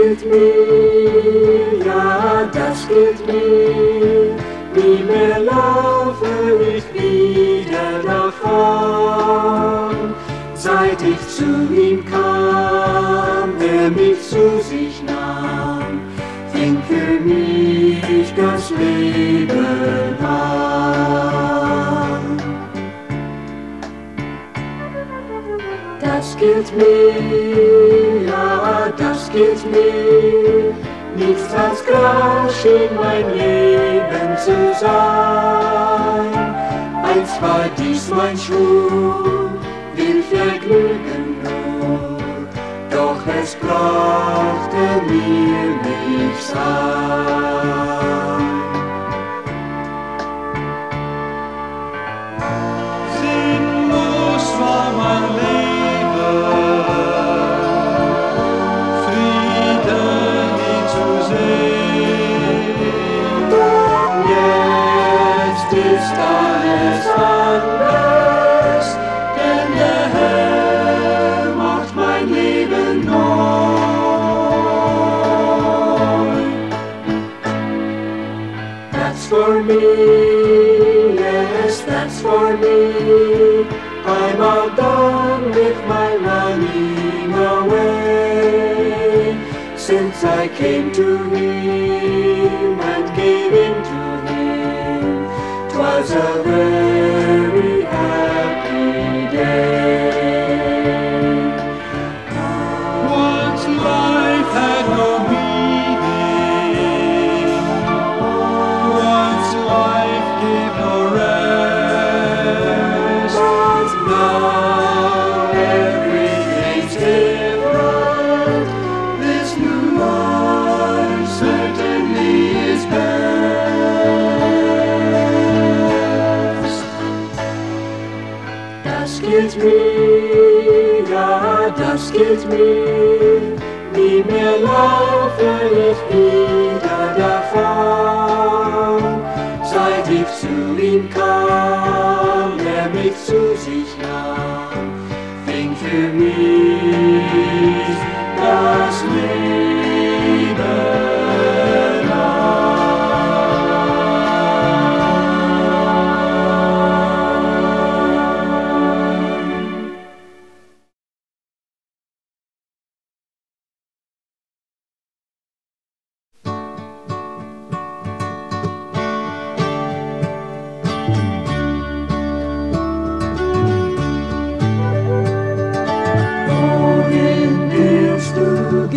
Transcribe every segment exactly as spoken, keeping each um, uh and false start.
gilt mir, ja, das gilt mir. Nie mehr laufe ich wieder davon. Seit ich zu ihm kam, er mich zu sich nahm, fing für mich das Leben an. Das gilt mir, ja, das gilt mir. Nichts als Grau schien mein Leben zu sein. Einst war dies mein Schuh, will Vergnügen nur, doch es brauchte mir nicht sein. Sinnlos war mein Leben, Frieden ihn zu sehen. Jetzt ist alles anders, denn der Herr macht mein Leben neu. That's for me, yes, that's for me. I'm all done with my running away. Since I came to him and gave in to him, 'twas a very happy day. Once life had no meaning, once life gave no rest. Now everything's different. This new life certainly is best. Das gilt mir, ja, das gilt mir. Nie mehr laufe ich wieder davon. Seit ich zu ihm kam, er mich zu sich nahm, fing für mich das Leben an. Wohin willst du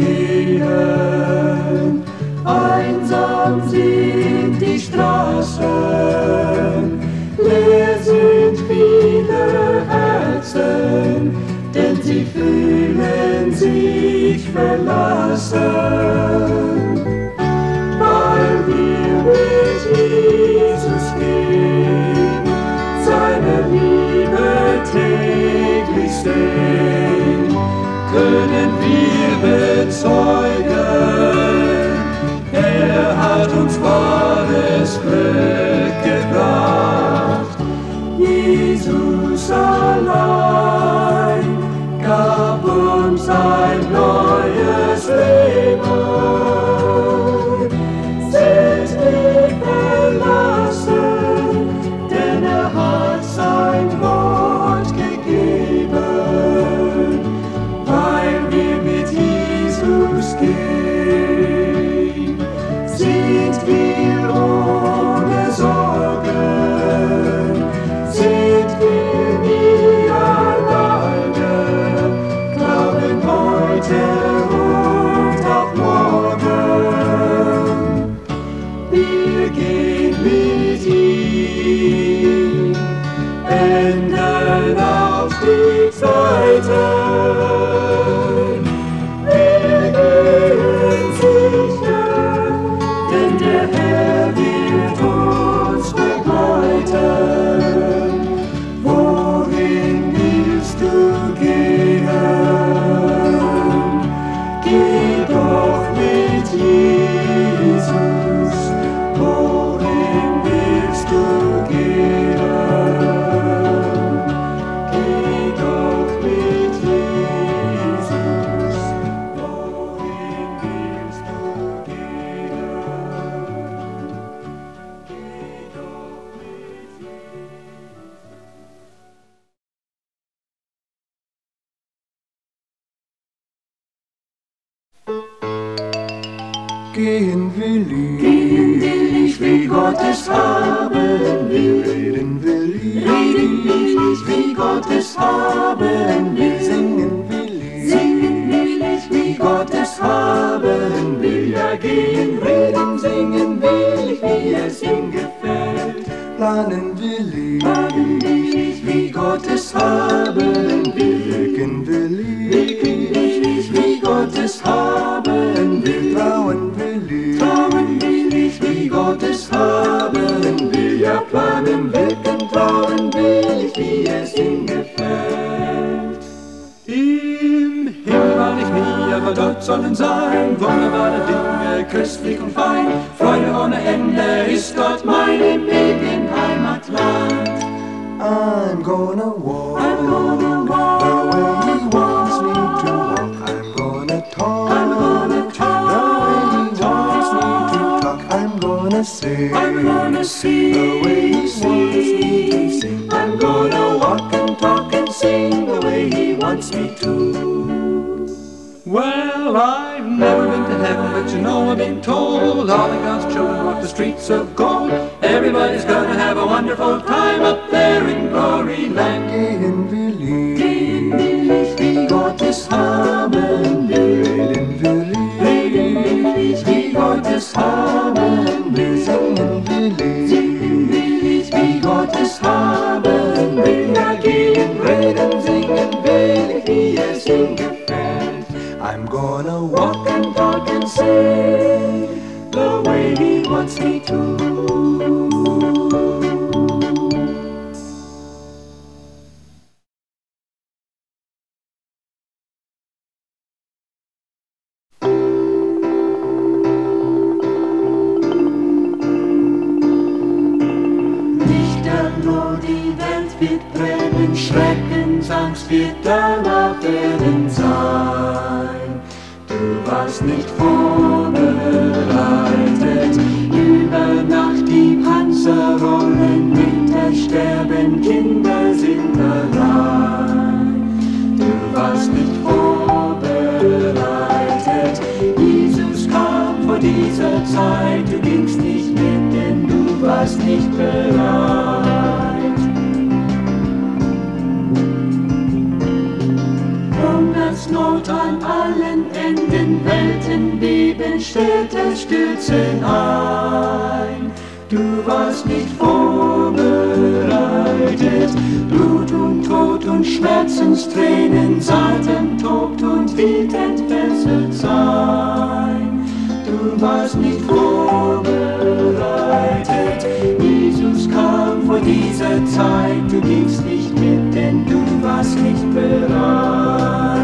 gehen? Einsam sind die Straßen, leer sind viele Herzen, denn sie fühlen sich verlassen. Weil wir mit Jesus gehen, seine Liebe täglich sehen, können wir bezeugen, er hat uns wahres Glück gebracht. Jesus allein gab uns ein neues Leben. Sind wir verlassen, denn er hat sein Wort gegeben. Weil wir mit Jesus gehen, sind wir ohne Gehen will ich, gehen will ich, wie Gott es haben will. Reden will ich, reden will ich, wie Gott es haben will. Singen will ich, singen will ich, wie Gott es haben will. Ja, gehen, reden, singen will ich, wie es ihm gefällt. Planen will ich, planen will ich, wie Gott es haben will. Wirken will ich, wirken will ich, wie Gott es haben will. Trauen will ich, trauen will ich, wie Gott es haben will. Ja, planen, wirken, trauen will ich, wie es ihm gefällt. Im Himmel war ich nie, aber dort sollen sein wunderbare Dinge, köstlich und fein. Freude ohne Ende ist dort meine ewigen Heimatland. I'm gonna walk, I'm gonna walk the way he wants me to walk. I'm gonna talk, I'm gonna talk the way he wants me to talk. I'm gonna sing, I'm gonna sing the way he wants me to sing. I'm gonna walk and talk and sing the way he wants me to. Well, I've never been to heaven, but you know I've been told all of God's children walk the streets of gold. Everybody's gonna have a wonderful time up there in glory land. Gehen will ich, gehen will ich, wie Gott es haben will. Reden will ich, reden will ich, wie Gott es haben will. Singen will ich, singen will ich, wie Gott es haben will. Ja, gehen, reden, singen will ich, wie es ihm gefällt. I'm gonna walk and talk and sing the way he wants me to. Lichterloh, die Welt wird brennen, Schreckensangst wird danach werden sein. Du warst nicht vorbereitet, über Nacht die Panzer rollen, Winter sterben, Kinder sind allein. Du warst nicht vorbereitet, Jesus kam vor dieser Zeit, du gingst nicht mit, denn du warst nicht bereit. Hungersnot an allen Enden, Weltenbeben stellte Stürzen ein. Du warst nicht vorbereitet, Blut und Tod und Schmerzenstränen, Satan tobt und wird entfesselt sein. Du warst nicht vorbereitet, Jesus kam vor dieser Zeit, du gingst nicht mit, denn du warst nicht bereit.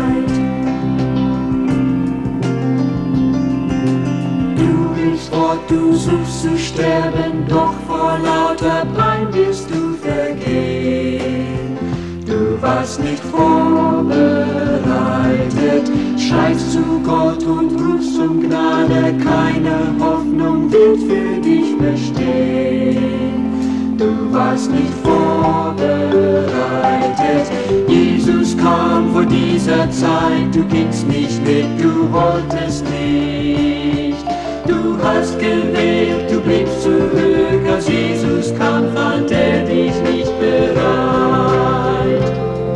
Du willst fort, du suchst zu sterben, doch vor lauter Pein wirst du vergehen. Du warst nicht vorbereitet, schreist zu Gott und rufst um Gnade, keine Hoffnung wird für dich bestehen. Du warst nicht vorbereitet, Jesus kam vor dieser Zeit, du gingst nicht mit, du wolltest nicht. Du hast gewählt, du bliebst zurück, als Jesus kam, fand er dich nicht bereit.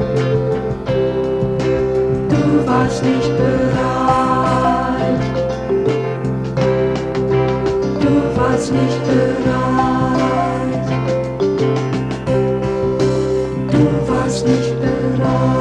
Du warst nicht bereit. Du warst nicht bereit. Du warst nicht bereit.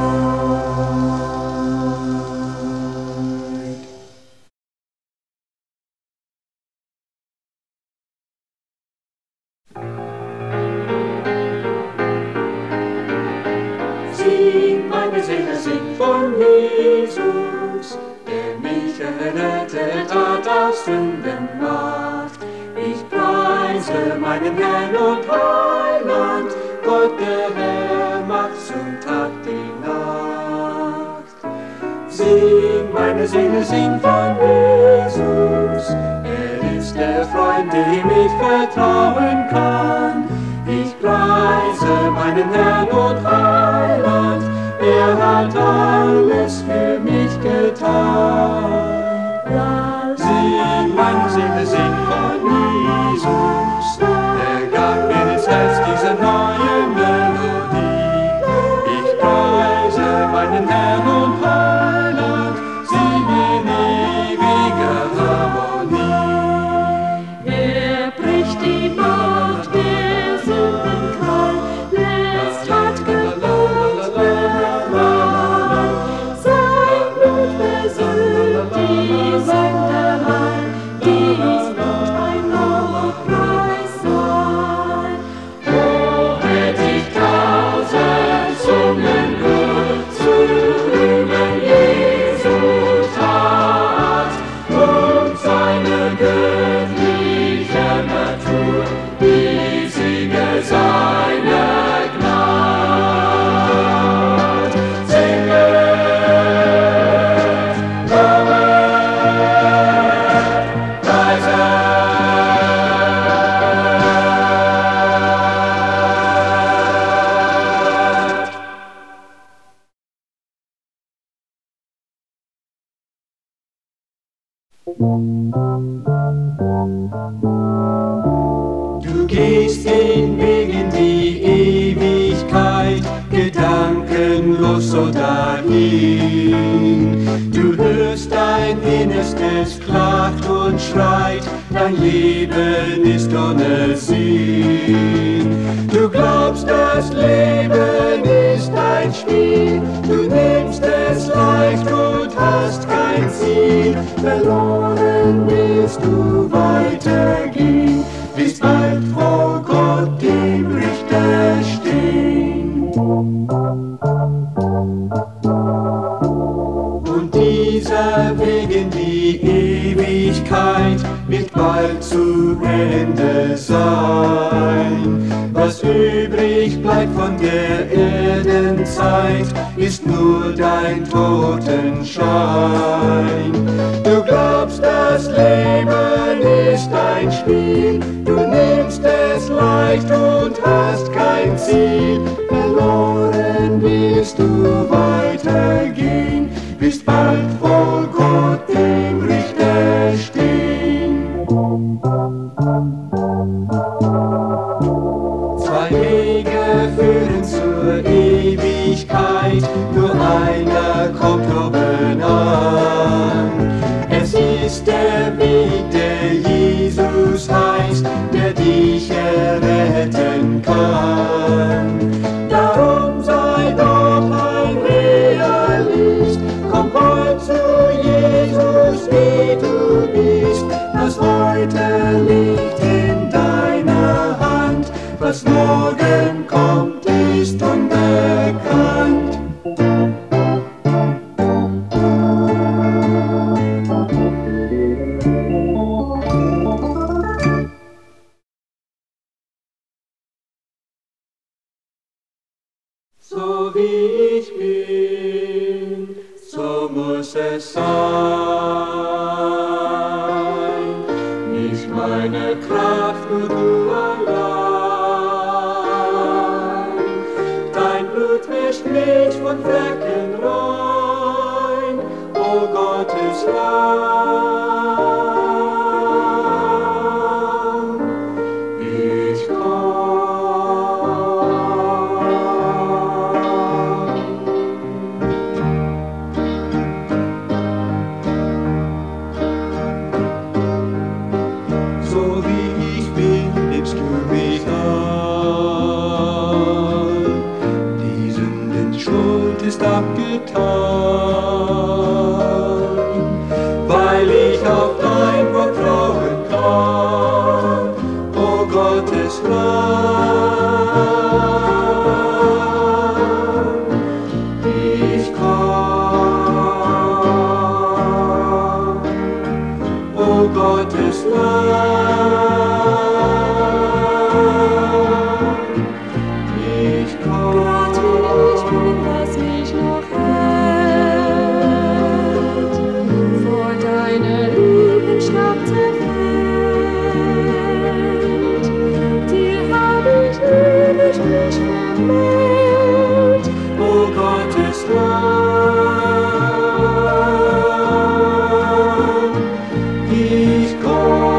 Sing, meine Seele, sing von Jesus, der mich errettet hat aus Sündenmacht. Ich preise meinen Herrn und Heiland, Gott der Herr macht zum Tag die Nacht. Sing, meine Seele, sing von Jesus, er ist der Freund, dem ich vertrauen kann. Ich preise meinen Herrn und Heiland, er hat alles für mich getan. Sing, Seele singt von Jesus. Er gab mir ins Herz diese neue Melodie. Ich preise meinen Herrn und Heiland, singe in ewiger Harmonie. Er bricht die Macht der Sündenqual, lässt hart Gebot befreien. Sein Blut versöhnt die Sünderei, dies wird ein Lobpreis sein. Oh, hätt ich tausend Zungen gut zu rühmen Jesu Tat und seine göttliche Natur, die Siege seiner Gnad. Singet, lobt, preiset. Du gehst den Weg in die Ewigkeit, gedankenlos so dahin. Du hörst dein Innerstes klagt und schreit, dein Leben ist ohne Sinn. Du glaubst, das Leben ist ein Spiel, du nimmst es leicht und hast kein Ziel. Verloren willst du weitergehen, wirst bald vor Gott dem Richter stehen. Und dieser Weg in die Ewigkeit wird bald zu Ende sein. Was übrig bleibt von der Erdenzeit, ist nur dein Totenschein. Du glaubst, das Leben ist ein Spiel, du nimmst es leicht und hast kein Ziel. Verloren wirst du weitergehen, wirst bald vor Gott dem Richter stehen. Zwei Wege führen zur Ewigkeit, nur einer kommt oben an. Es ist der Weg, der Jesus heißt, der dich erretten kann. Darum sei doch ein Realist, komm heut zu Jesus, wie du bist. Das heute liegt in deiner Hand, was morgen kommt, ist unbekannt. So wie ich bin, so muss es sein. Nicht meine Kraft, nur du allein. Dein Blut wäscht mich von Flecken rein, o Gottes Lamm. Ich komm. Ist abgetan, weil ich auf dein Wort trauen kann, o Gottes Lamm. Ich komm, o Gottes Lamm. Ich komm. Gott, wie ich bin, was mich noch hält, vor deiner lieben Schlag zerfällt. Dir hab ich lieblich mich vermählt, o Gottes Lamm. Ich komm.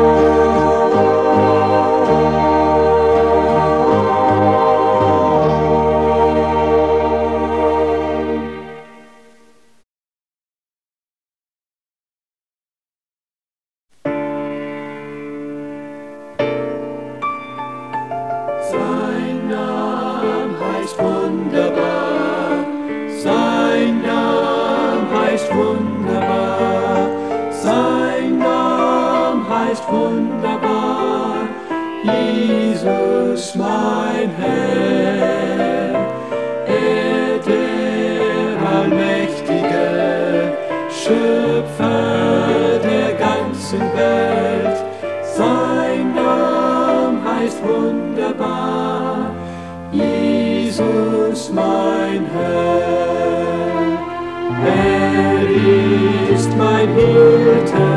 heißt wunderbar, Jesus mein Herr, er der allmächtige Schöpfer der ganzen Welt, sein Name heißt wunderbar, Jesus mein Herr. Er ist mein Hirte,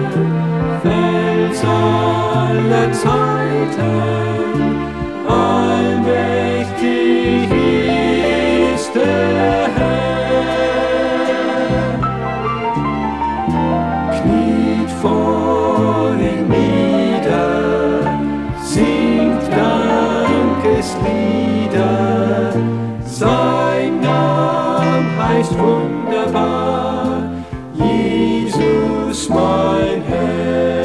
Fels aller Zeiten, allmächtig ist der Herr. Kniet vor ihm nieder, singt Dankeslieder, sein Name heißt wunderbar, Jesus mein Herr.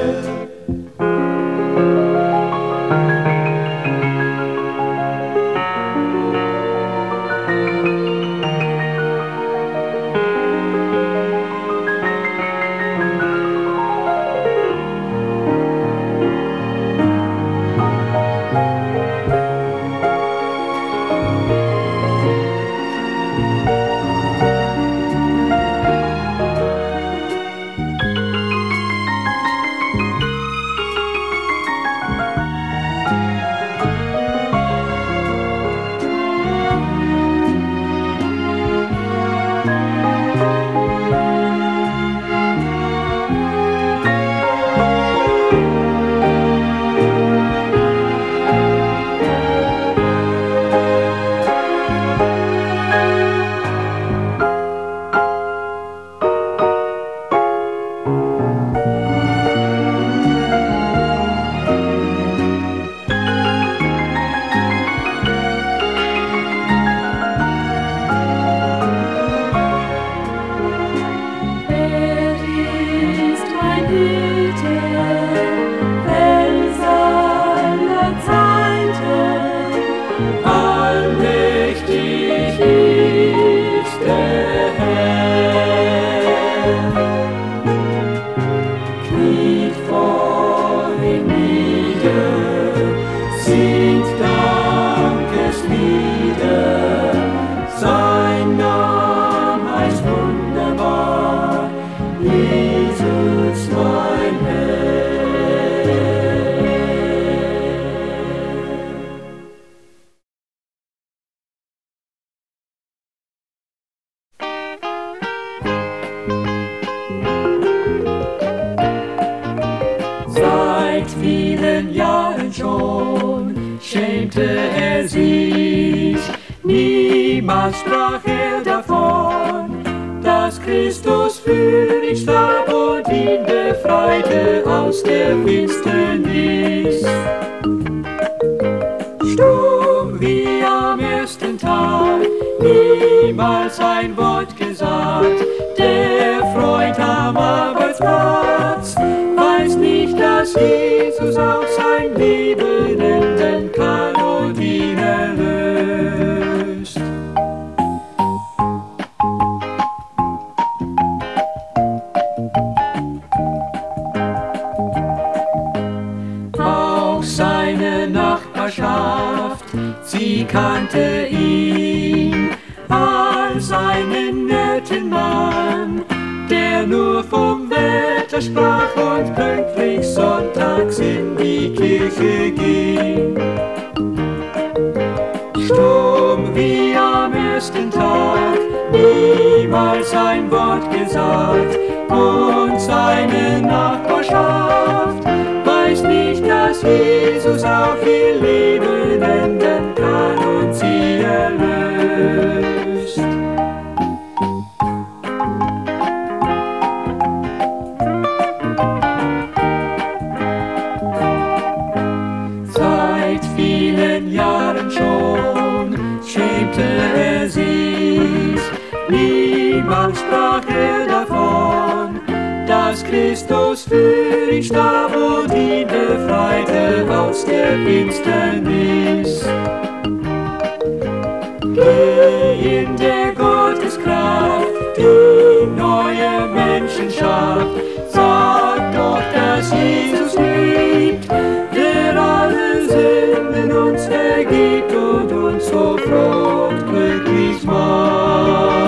Seit vielen Jahren schon schämte er sich, niemals sprach er davon, dass Christus für ihn starb und ihn befreite aus der Finsternis. Stumm wie am ersten Tag, niemals ein Wort gesagt, der Freund am Arbeitsplatz weiß nicht, dass Jesus auch sein Leben ändern kann und ihn erlöst. Auch seine Nachbarschaft, sie kannte ihn als einen netten Mann, der nur vom Wetter sprach und pünktlich sonntags in die Kirche ging. Stumm wie am ersten Tag, niemals ein Wort gesagt, und seine Nachbarschaft weiß nicht, dass Jesus auch ihr Leben ändern kann und sie erlöst. Seit vielen Jahren schon schämte er sich, niemals sprach er davon, dass Christus für ihn starb und ihn befreite aus der Finsternis. Geh in der Gotteskraft, die neue Menschen schafft, sag doch, dass Jesus Jesus liebt, der alle Sünden uns vergibt und uns so froh und glücklich macht.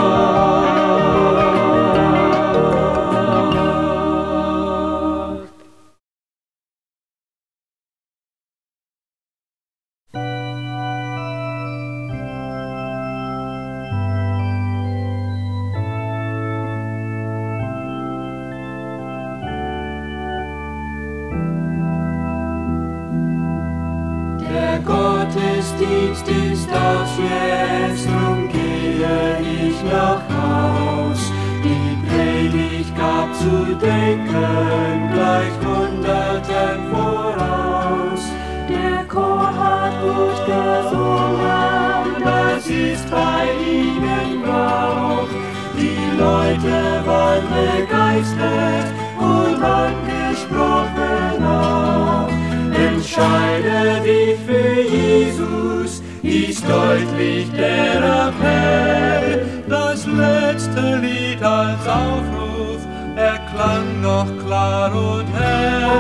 Gottesdienst ist aus jetzt, drum gehe ich nach Haus. Die Predigt gab zu denken, gleich Hunderten voraus. Der Chor hat gut gesungen, das ist bei ihnen Brauch. Die Leute waren begeistert und angesprochen auch. Entscheide dich für Jesus, ist deutlich der Appell. Das letzte Lied als Aufruf erklang noch klar und hell.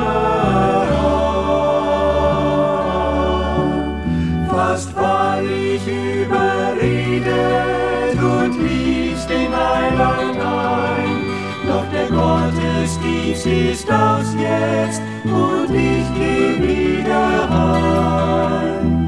Fast war ich überredet und ließ den Heiland ein. Doch der Gottesdienst ist aus jetzt und ich geh wieder heim.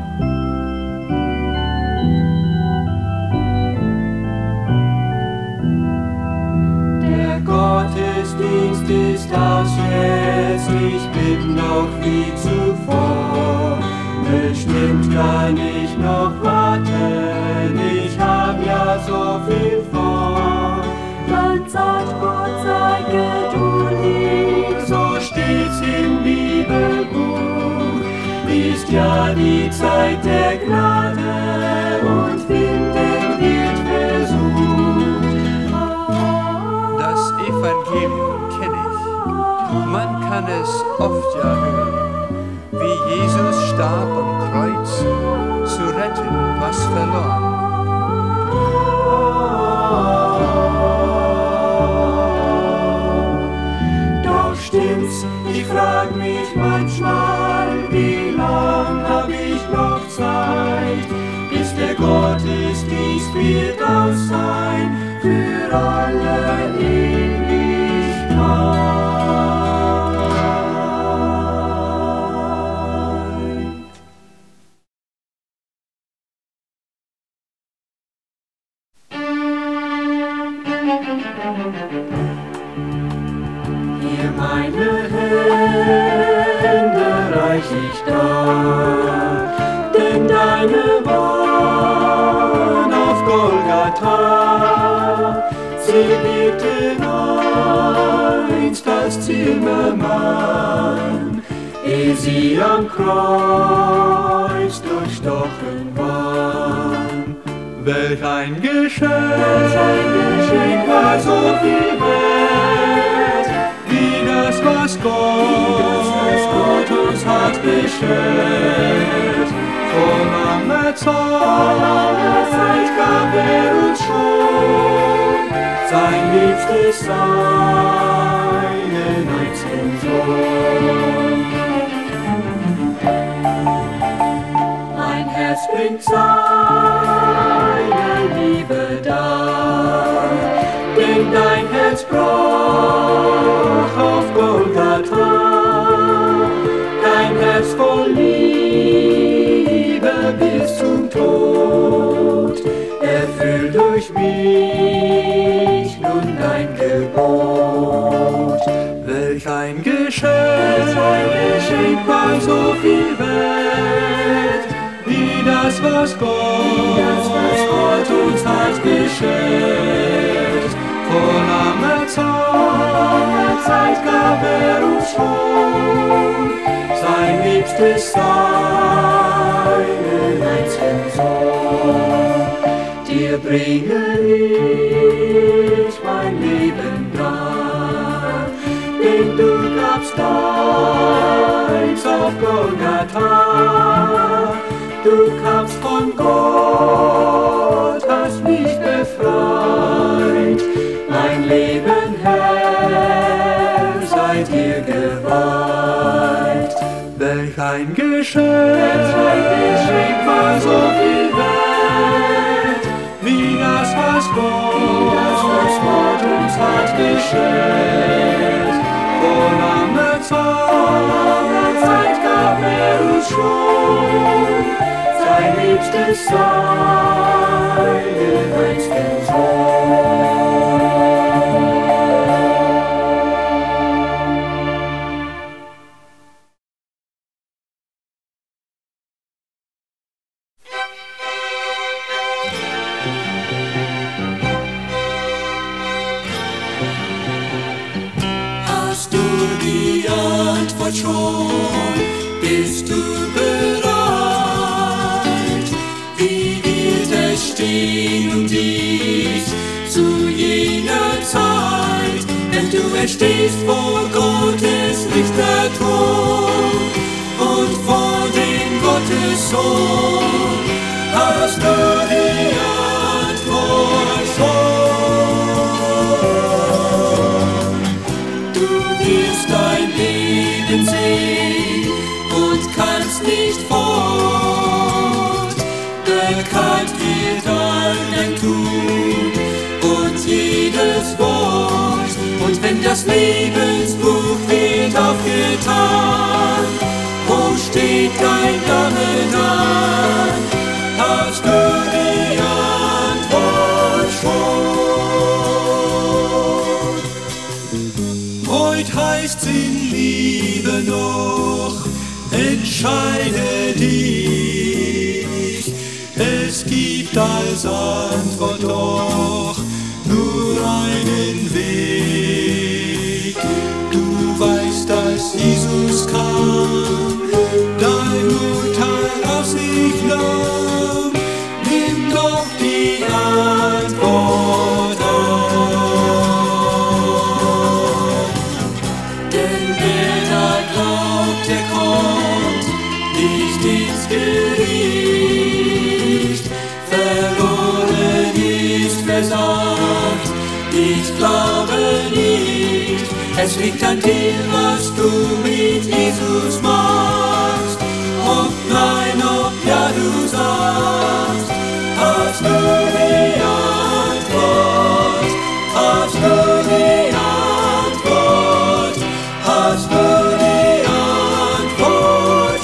Der Gottesdienst ist aus jetzt, ich bin noch wie zuvor. Bestimmt kann ich noch warten, ich hab ja so viel vor. Dann sagt Gott, sei geduldig, so steht's im Bibelbuch. Ist ja die Zeit der Gnade und finden wird versucht. Das Evangelium kenne ich, man kann es oft ja hören, wie Jesus starb am Kreuz, zu retten, was verloren. Stimmt's, ich frag mich manchmal, wie lang hab ich noch Zeit, bis der Gottesdienst wird aus sein, für alle Ewigkeit. Hier meine Hände reich ich dar, denn deine waren auf Golgatha. Sie lebten einst als Zimmermann, ehe sie am Kreuz durchstochen waren. Welch ein Geschenk, welch ein Geschenk war so viel wert, wie das, was Gott, das, was Gott uns hat beschert. Vor langer Zeit gab er uns schon sein liebstes, seinen einzigen Sohn. Mein Herz bringt seine Liebe dar, denn dein Herz brach auf Golgatha. Dein Herz voll Liebe bis zum Tod, erfüllt durch mich nun dein Gebot. Welch ein Geschenk, welch ein Geschenk war so viel wert, wie das, was Gott, das, was Gott uns hat beschert. Vor langer Zeit, Zeit gab er uns schon sein liebstes, seinen einzigen Sohn. Dir bringe ich mein Leben dar, denn du gabst deins auf Golgatha. Du kamst von Gott, hast mich befreit, mein Leben, Herr, sei dir geweiht. Kein Geschenk, kein Geschenk war so viel wert, wie das, was Gott, wie das, was Gott uns hat geschenkt. Vor langer Zeit, vor langer Zeit gab er uns schon sein liebstes, seinen einzigen Sohn. Hast du die Antwort schon? Bist du bereit? Wie wird es stehen um dich zu jener Zeit, wenn du erstehst vor Gottes Richterthron und vor dem Gottessohn? Hast du die Antwort schon? Du wirst dein Leben sehen und kannst nicht fort. Bekannt wird all dein Tun und jedes Wort. Und wenn das Lebensbuch wird aufgetan, wo steht dein Name dann? Hast du die Antwort schon? Heut heißt's in Liebe noch, entscheide dich. Es gibt als Antwort doch nur einen Weg. Du weißt, dass Jesus kam, dein Urteil auf sich nahm. Nimm doch die Antwort an. Denn wer da glaubt, der kommt nicht ins Gericht. Verloren ist versagt, ich glaube nicht. Es liegt an dir, was du mit Jesus machst. Ob nein, ob ja, du sagst. Hast du die Antwort? Hast du die Antwort? Hast du die Antwort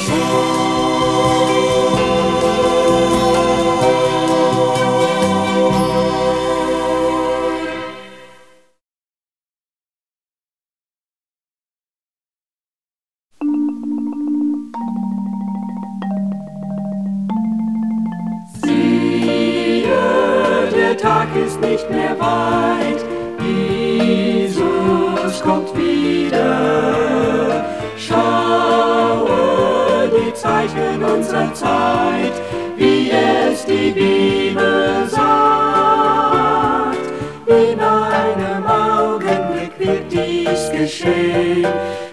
Der Tag ist nicht mehr weit, Jesus kommt wieder. Schaue die Zeichen unserer Zeit, wie es die Bibel sagt. In einem Augenblick wird dies geschehen,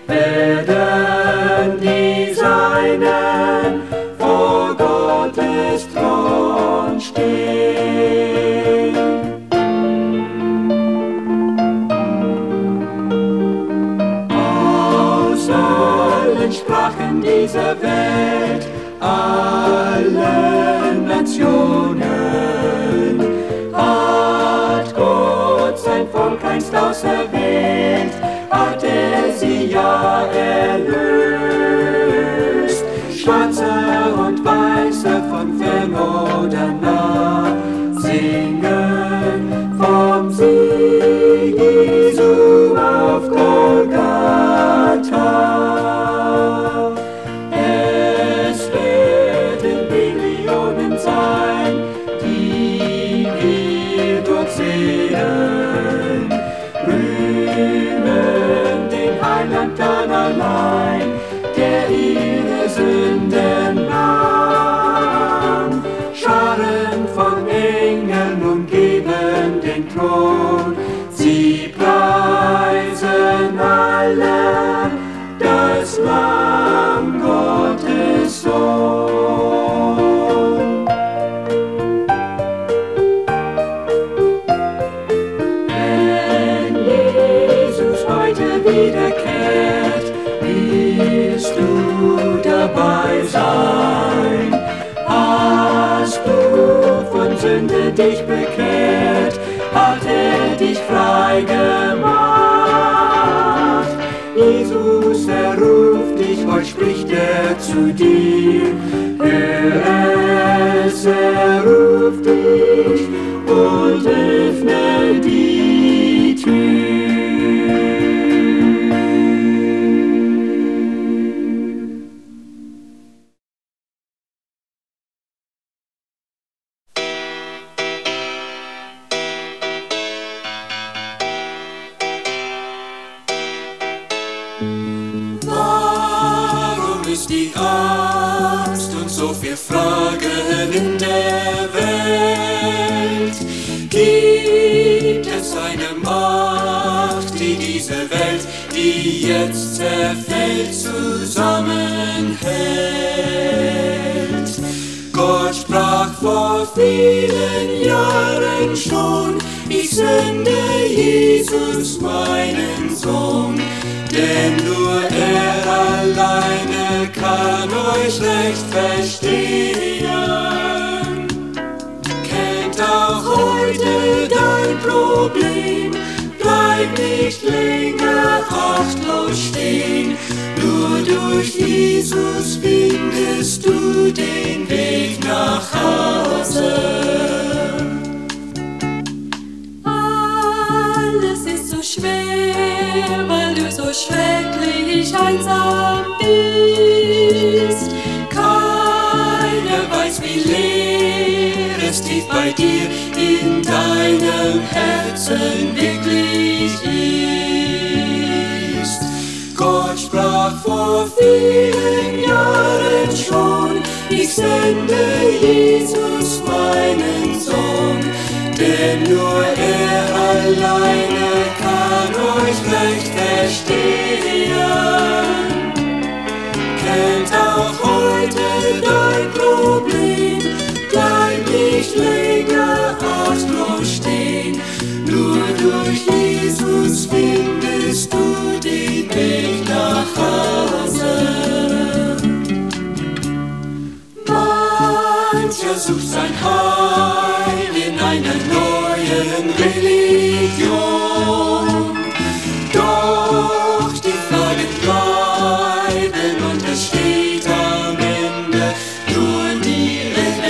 werden die Seinen vor Gottes Thron stehen. Aus allen Sprachen dieser Welt, allen Nationen, hat Gott sein Volk einst auserwählt, hat er sie ja erlöst. Schwarze und Weiße von fern oder nah singen vom Sieg Jesu auf Golgatha. Es werden Millionen sein, die wir dort sehen, rühmen den Heiland dann allein, der ihre Sünden nahm. Scharen von Engeln umgeben den Thron, sie preisen alle das Lamm Gottes Sohn. Wenn Jesus heute wiederkehrt, bist du dabei. spricht er zu dir. Hör es, er ruft dich und öffne die Tür. Warum ist die Angst und so viel Fragen in der Welt? Gibt es eine Macht, die diese Welt, die jetzt zerfällt, zusammenhält? Gott sprach vor vielen Jahren schon, ich sende Jesus, meinen Sohn. Denn nur er alleine kann euch recht verstehen. Kennt auch heute dein Problem, bleib nicht länger achtlos stehen. Nur durch Jesus findest du den Weg nach Hause. Alles ist so schwer, weil du so schrecklich einsam bist. Keiner weiß, wie leer es tief bei dir in deinem Herzen wirklich ist. Gott sprach vor vielen Jahren schon, ich sende Jesus, meinen Sohn. Denn nur er alleine kann euch recht verstehen. Kennt auch heute dein Problem, bleib nicht länger achtlos stehen. Nur durch Jesus findest du den Weg nach Hause. Mancher sucht sein Heil in einer neuen Religion. Doch die Fragen bleiben und es steht am Ende nur die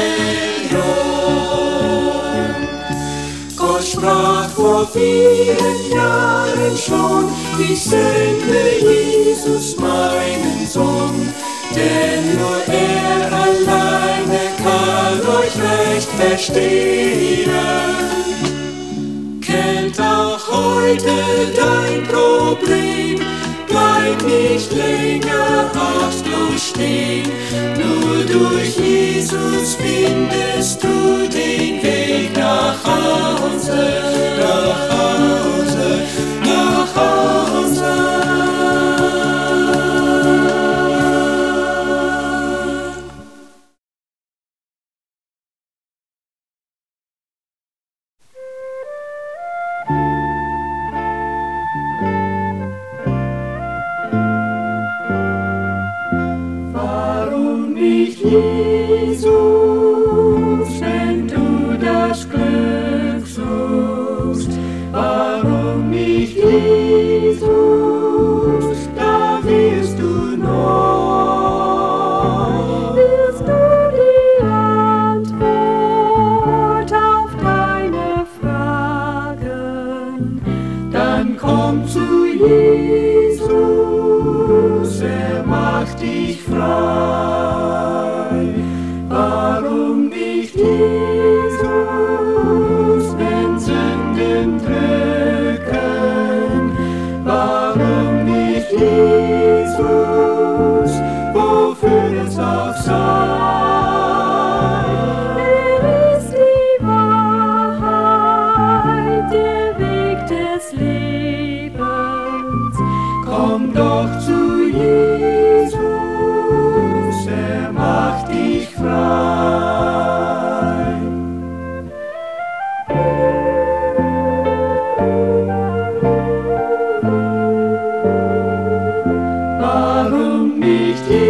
Rebellion. Gott sprach vor vielen Jahren schon, ich sende Jesus, meinen Sohn. Denn nur er alleine kann euch recht verstehen. Kennt auch heute dein Problem, bleib nicht länger achtlos stehen. Nur durch Jesus findest du den Weg nach Hause, nach Hause, nach Hause. Jesus, wenn du das Glück suchst, warum nicht Jesus, da wirst du neu. Willst du die Antwort auf deine Fragen? Dann komm zu Jesus, er macht dich frei. Warum nicht Jesus, wenn Sünden drücken? Warum nicht Jesus, wofür es auch sei? Er ist die Wahrheit, der Weg des Lebens. Komm doch zu Jesus, er macht dich frei. Warum nicht Jesus?